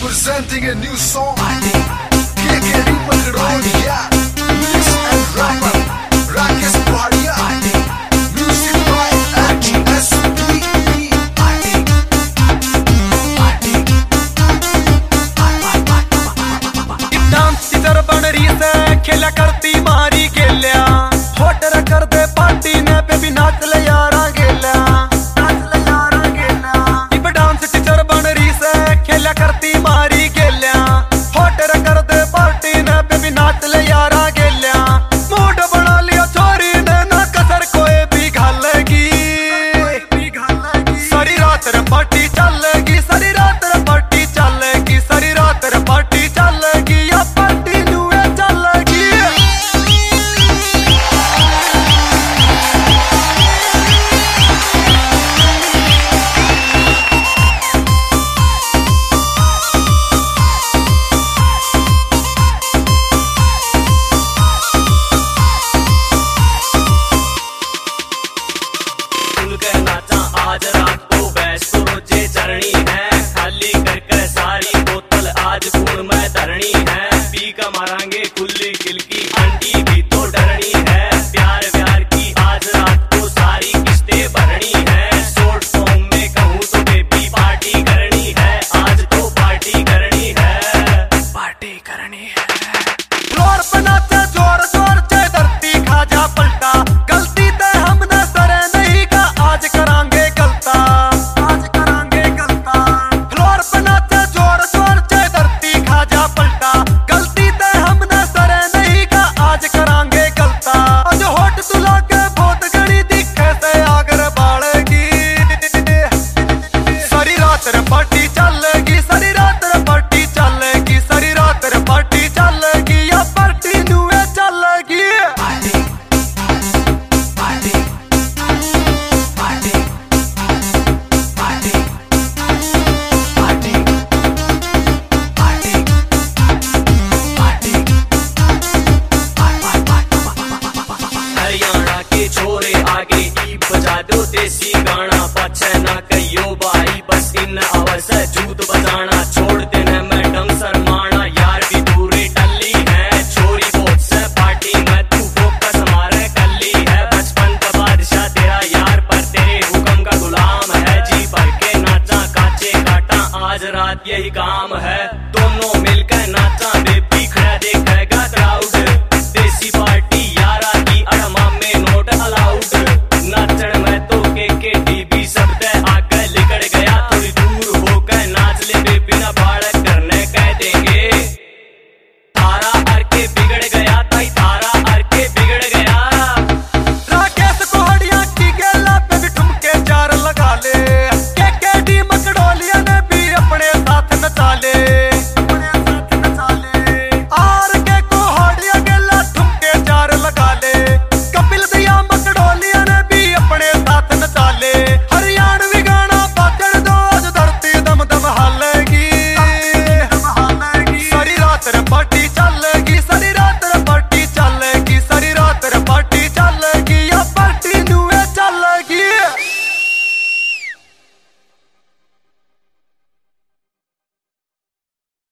Presenting a new song. KK Macaronia. Mix and rapper Rakesh Pahadia. Music by HSP. Dance teacher बन रही से खेला करती मारी गेल्या होट कर दे पार्टी ने पे भी नाच ले यारा गेल्या इब डांस टीचर बन रही से खेला करती मारी गेल्या होट कर दे पार्टी ने पे भी नाच ले यारा गेल्या मूड बना लिया छोरी ने ना कसर कोई भी घालेगी सारी रात रे पार्टी चलेगी सारी रात रे पार्टी चलेगी सारी रात रे पार्टी चलेगी या पार्टी नुए चलेगी खुल के नाचा आज रात को बैस तो रोजे चरणी है खाली कर कर सारी बोतल आज खून में धरनी है पी का मारांगे खुली खिलकी अंडी भी तो डरनी है प्यार प्यार की आज रात को सारी किस्तें भरनी है शॉर्ट फॉर्म में कहूँ तो बेबी पार्टी करनी है आज तो पार्टी करनी है पार्टी करनी है फ्लोर पे नाचे जोर जोर से धरती खा जा पलटा गलती ते हमने सरे नहीं का आज करांगे गलता फ्लोर पे नाचे जोर जोर से धरती खा जा पलटा गलती ते हमने सरे नहीं का आज करांगे गलता आज होठ तुला के बहुत घड़ी दिखे से आगर बाड़ेगी सारी रात रे पार्टी चलेगी सारी रात रे पार्टी चलेगी सारी रात रे पार्टी चलेगी या पार्टी नुए चलेगी हरियाणा के छोरे आगे ई बजा दो देसी गाना पाछे ना कहियो भाई बस इन आवाज से जूत बजाना छोड़ देने मैडम शर्माना यार भी दूरी टल्ली है छोरी बहुत से पार्टी में तू फोकस मारे कल्ली है बचपन का बादशाह तेरा यार पर तेरे हुक्म का गुलाम है जी भर के नाचा काचे काटा आज रात यही काम है